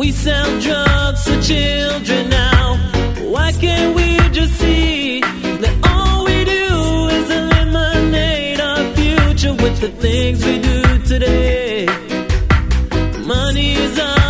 We sell drugs to children now. Why can't we just see that all we do is eliminate our future with the things we do today? Money is our